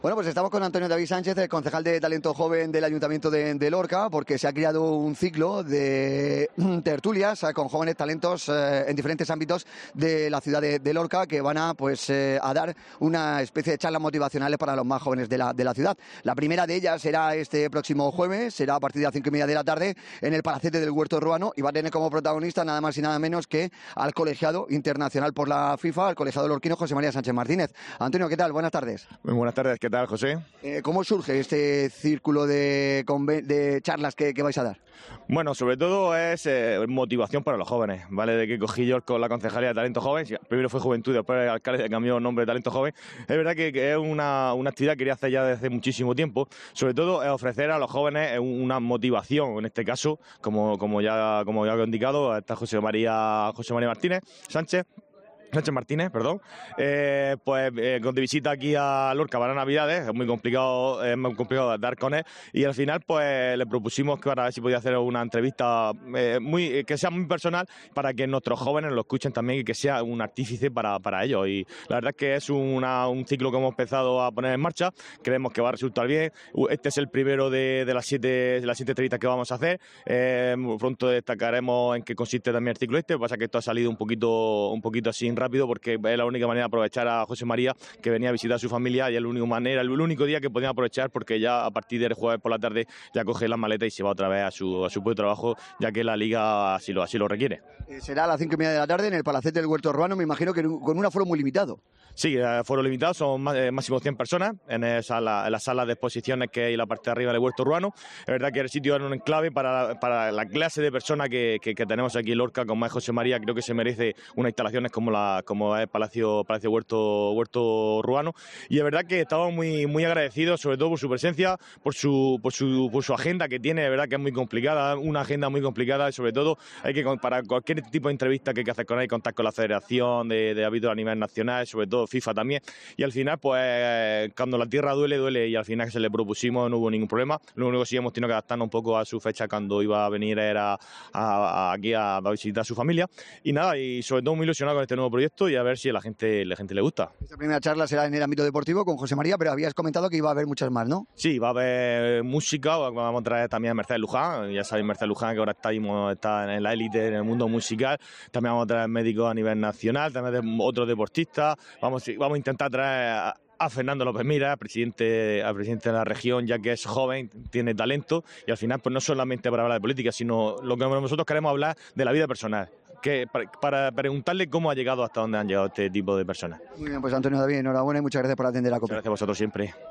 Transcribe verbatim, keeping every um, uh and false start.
Bueno, pues estamos con Antonio David Sánchez, el concejal de Talento Joven del Ayuntamiento de, de Lorca, porque se ha creado un ciclo de tertulias con jóvenes talentos eh, en diferentes ámbitos de la ciudad de, de Lorca, que van a, pues, eh, a dar una especie de charlas motivacionales para los más jóvenes de la, de la ciudad. La primera de ellas será este próximo jueves, será a partir de las cinco y media de la tarde, en el Palacete del Huerto Ruano, y va a tener como protagonista nada más y nada menos que al colegiado internacional por la FIFA, al colegiado lorquino José María Sánchez Martínez. Antonio, ¿qué tal? Buenas tardes. Muy buenas tardes, ¿qué tal, José? Eh, ¿Cómo surge este círculo de, de charlas que, que vais a dar? Bueno, sobre todo es eh, motivación para los jóvenes, ¿vale? De que cogí yo con la concejalía de Talento Joven, primero fue Juventud, después el alcalde cambió el nombre de Talento Joven. Es verdad que, que es una, una actividad que quería hacer ya desde hace muchísimo tiempo, sobre todo es ofrecer a los jóvenes una motivación, en este caso, como, como ya como ya he indicado, está José María, José María Martínez Sánchez, Sánchez Martínez, perdón, eh, pues eh, con de visita aquí a Lorca para Navidades, es muy complicado, es muy complicado dar con él, y al final pues le propusimos que para ver si podía hacer una entrevista eh, muy que sea muy personal para que nuestros jóvenes lo escuchen también y que sea un artífice para, para ellos. Y la verdad es que es una, un ciclo que hemos empezado a poner en marcha, creemos que va a resultar bien. Este es el primero de, de las siete de las siete entrevistas que vamos a hacer. Eh, pronto destacaremos en qué consiste también el ciclo este. Lo que pasa es que esto ha salido un poquito, un poquito así rápido, porque es la única manera de aprovechar a José María, que venía a visitar a su familia, y es la única manera, el único día que podía aprovechar, porque ya a partir del jueves por la tarde ya coge las maletas y se va otra vez a su, a su puesto de trabajo, ya que la liga así lo, así lo requiere. Eh, será a las cinco y media de la tarde en el Palacete del Huerto Urbano, me imagino que con un aforo muy limitado. Sí, foro limitado, son más, eh, máximo cien personas en, esa, la, en la sala de exposiciones que hay en la parte de arriba del Huerto Urbano. Es verdad que el sitio es un enclave para, para la clase de personas que, que, que tenemos aquí en Lorca, como es José María. Creo que se merece unas instalaciones como la como es Palacio, Palacio Huerto, Huerto Urbano. Y es verdad que estamos muy, muy agradecidos, sobre todo por su presencia, por su, por su, por su agenda que tiene. Es verdad que es muy complicada, una agenda muy complicada, y sobre todo hay que, para cualquier tipo de entrevista que hay que hacer con él, contar con la Federación de, de árbitros a nivel nacional, sobre todo FIFA también, y al final pues cuando la tierra duele, duele, y al final que se le propusimos no hubo ningún problema. Lo único que sí hemos tenido que adaptarnos un poco a su fecha cuando iba a venir era a, a, aquí a, a visitar a su familia, y nada, y sobre todo muy ilusionado con este nuevo proyecto y a ver si a la gente, la gente le gusta. Esta primera charla será en el ámbito deportivo con José María, pero habías comentado que iba a haber muchas más, ¿no? Sí, va a haber música, vamos a traer también a Mercedes Luján, ya sabéis Mercedes Luján que ahora está, está en la élite en el mundo musical, también vamos a traer médicos a nivel nacional, también otros deportistas, vamos, vamos a intentar traer a, a Fernando López Mira, presidente, al presidente de la región, ya que es joven, tiene talento, y al final pues no solamente para hablar de política, sino lo que nosotros queremos hablar de la vida personal, que para, para preguntarle cómo ha llegado hasta donde han llegado este tipo de personas. Muy bien, pues Antonio David, enhorabuena y muchas gracias por atender a COPE. Muchas gracias a vosotros siempre.